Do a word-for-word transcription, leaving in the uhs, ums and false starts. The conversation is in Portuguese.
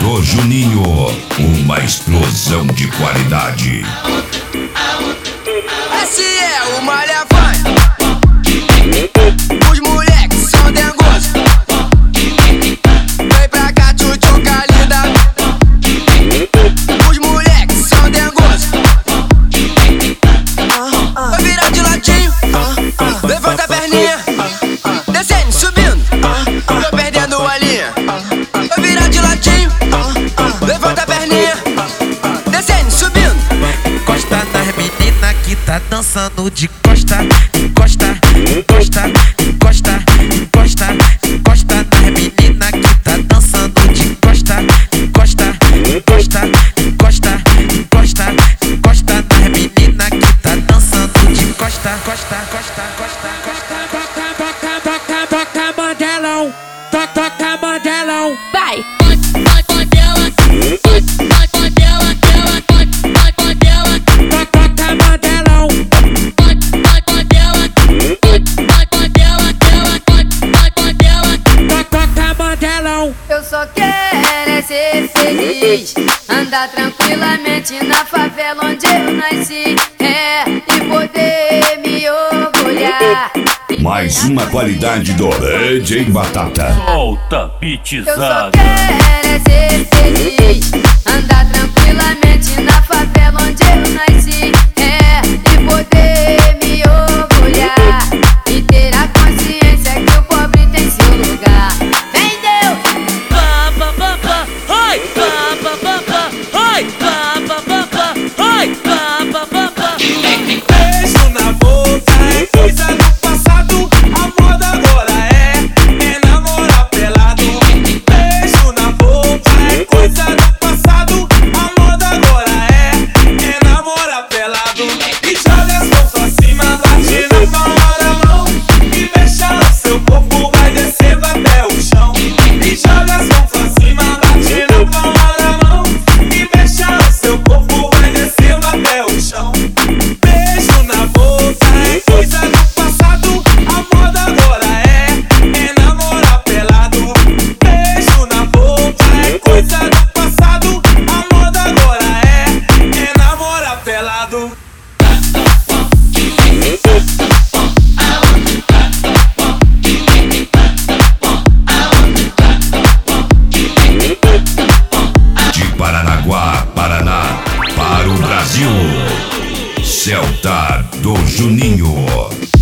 do Juninho, uma explosão de qualidade. Esse é o Malha Funk. Os moleques são dengosos. Vem pra cá, tchutchuca linda. Os moleques são dengosos. Vai virar de latinho. Levanta a perninha. Descendo, subindo. Tô perdendo a linha. Vai virar de latinho. Levanta a perninha. Descendo, subindo. Encosta nas meninas que tá dançando de costa, encosta, encosta, encosta, encosta, encosta nas meninas que tá dançando de costa, encosta, encosta, encosta, encosta, encosta nas meninas que tá dançando de costa, costa, costa, costa, costa, toca, toca, toca, toca, mandelão, toca, toca, mandelão, Vai! Eu só quero é ser feliz, andar tranquilamente na favela onde eu nasci, é, e poder me orgulhar. Mais uma qualidade do D J Batata. Solta, Eu só pitizada. quero é ser feliz, andar tranquilamente na favela onde eu nasci, é, e poder me orgulhar e ter a consciência que o pobre tem seu lugar. Vem Deus! Beijo na boca é coisa do passado, a moda agora é, é namorar pelado. Beijo na boca é coisa do passado, a moda agora é, é namorar pelado. E joga as mãos pra cima, bate na palma da mão e deixa o seu corpo vai descendo até o chão. E joga as mãos pra cima, bate na palma da mão e deixa o seu corpo vai descendo até o chão. Beijo na boca é coisa do passado, a moda agora é, é namorar pelado. Beijo na boca é coisa do passado, a moda agora é, é namorar pelado. De Paranaguá, Paraná, para o Brasil, Celta do Juninho.